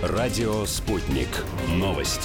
Радио «Спутник». Новости.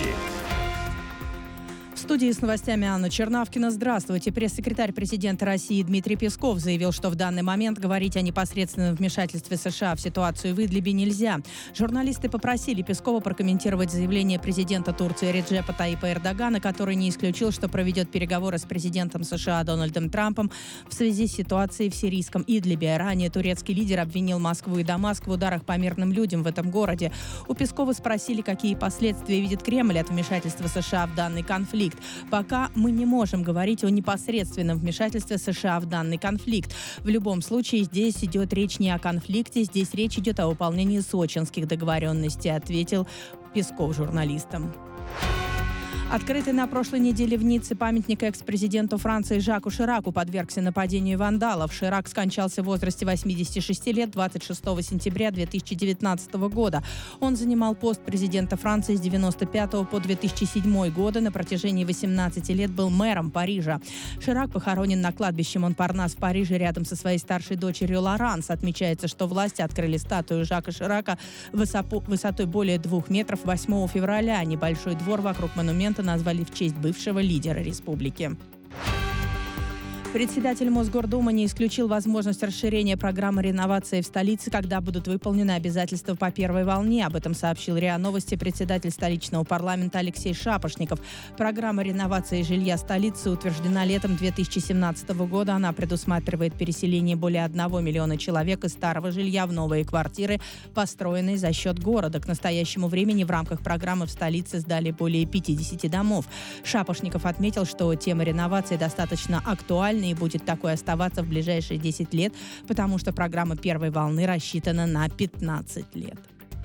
В студии с новостями Анна Чернавкина. Здравствуйте. Пресс-секретарь президента России Дмитрий Песков заявил, что в данный момент говорить о непосредственном вмешательстве США в ситуацию в Идлибе нельзя. Журналисты попросили Пескова прокомментировать заявление президента Турции Реджепа Таипа Эрдогана, который не исключил, что проведет переговоры с президентом США Дональдом Трампом в связи с ситуацией в сирийском Идлибе. Ранее турецкий лидер обвинил Москву и Дамаск в ударах по мирным людям в этом городе. У Пескова спросили, какие последствия видит Кремль от вмешательства США в данный конфликт. Пока мы не можем говорить о непосредственном вмешательстве США в данный конфликт. В любом случае, здесь идет речь не о конфликте, здесь речь идет о выполнении сочинских договоренностей, ответил Песков журналистам. Открытый на прошлой неделе в Ницце памятник экс-президенту Франции Жаку Шираку подвергся нападению вандалов. Ширак скончался в возрасте 86 лет 26 сентября 2019 года. Он занимал пост президента Франции с 1995 по 2007 годы. На протяжении 18 лет был мэром Парижа. Ширак похоронен на кладбище Монпарнас в Париже рядом со своей старшей дочерью Лоранс. Отмечается, что власти открыли статую Жака Ширака высотой более 2 метров 8 февраля. Небольшой двор вокруг монумента назвали в честь бывшего лидера республики. Председатель Мосгордумы не исключил возможность расширения программы реновации в столице, когда будут выполнены обязательства по первой волне. Об этом сообщил РИА Новости председатель столичного парламента Алексей Шапошников. Программа реновации жилья столицы утверждена летом 2017 года. Она предусматривает переселение более 1 миллиона человек из старого жилья в новые квартиры, построенные за счет города. К настоящему времени в рамках программы в столице сдали более 50 домов. Шапошников отметил, что тема реновации достаточно актуальна и будет такой оставаться в ближайшие 10 лет, потому что программа первой волны рассчитана на 15 лет.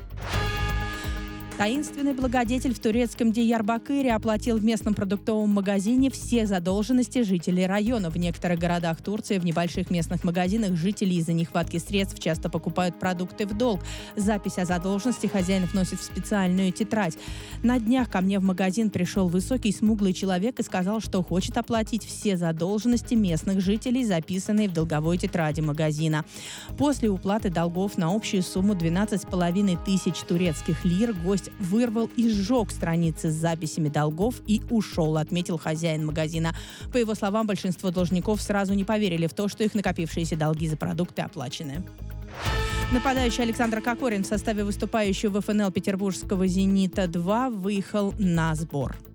Таинственный благодетель в турецком Диярбакыре оплатил в местном продуктовом магазине все задолженности жителей района. В некоторых городах Турции в небольших местных магазинах жители из-за нехватки средств часто покупают продукты в долг. Запись о задолженности хозяин вносит в специальную тетрадь. На днях ко мне в магазин пришел высокий смуглый человек и сказал, что хочет оплатить все задолженности местных жителей, записанные в долговой тетради магазина. После уплаты долгов на общую сумму 12,5 тысяч турецких лир гость вырвал и сжег страницы с записями долгов и ушел, отметил хозяин магазина. По его словам, большинство должников сразу не поверили в то, что их накопившиеся долги за продукты оплачены. Нападающий Александр Кокорин в составе выступающего в ФНЛ петербургского «Зенита-2» выехал на сбор.